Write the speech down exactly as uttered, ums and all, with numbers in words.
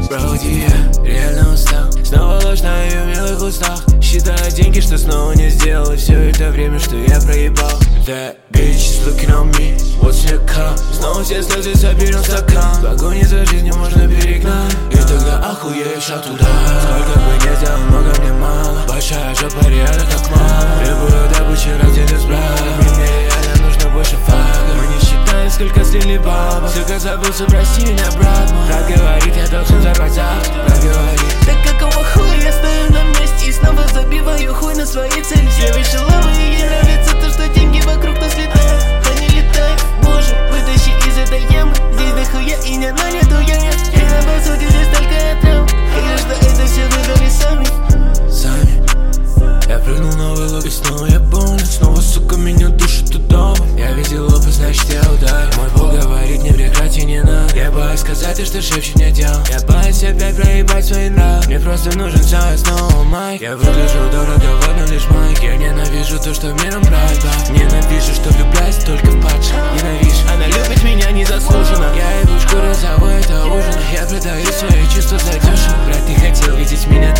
Брауди, я реально устал. Снова ложь на ее милых устах. Считаю деньги, что снова не сделал. И все это время, что я проебал. That bitch is looking on me, what's your cup? Снова все слезы соберем в стакан. Погони за жизнью можно перегнать. И тогда охуеешь от удара. Сколько бы не сделал, много мне мало. Большая жопа реально как мало. Требую добычи ради дисбрата. Мне реально нужно больше фага. Мы не считаем, сколько слили бабок. Сука, забылся, прости меня, брат мой. Брат говорит, я должен взорвать завтра. Брат говорит, так какого хуя я стою на месте и снова забиваю хуй на свои цели. Все выше лавы, и ей нравится то, что деньги вокруг нас летают. Они летают, боже, вытащи из этой ямы. Здесь дохуя и не на нету я нет. И на посуде здесь только я трем. И что это все выбрали сами. Сами. Я прыгнул новый лог и снова я болен. Снова, сука, меня душит дома. Я видел опыт, значит я ударю. Мой бог говорит, не прекрати, не надо. Я боюсь сказать, и что шепчет мне дело. Я боюсь опять проебать свои нравы. Мне просто нужен час снова майк. Я выгляжу дорого, ладно лишь майк. Я ненавижу то, что миром правит. Ненавижу, что влюбляюсь только в падших. Ненавижу, она любит меня незаслуженно. Я ебучку разовой, это ужин. Я продаю свои чувства за дешево. Брат, ты хотел видеть меня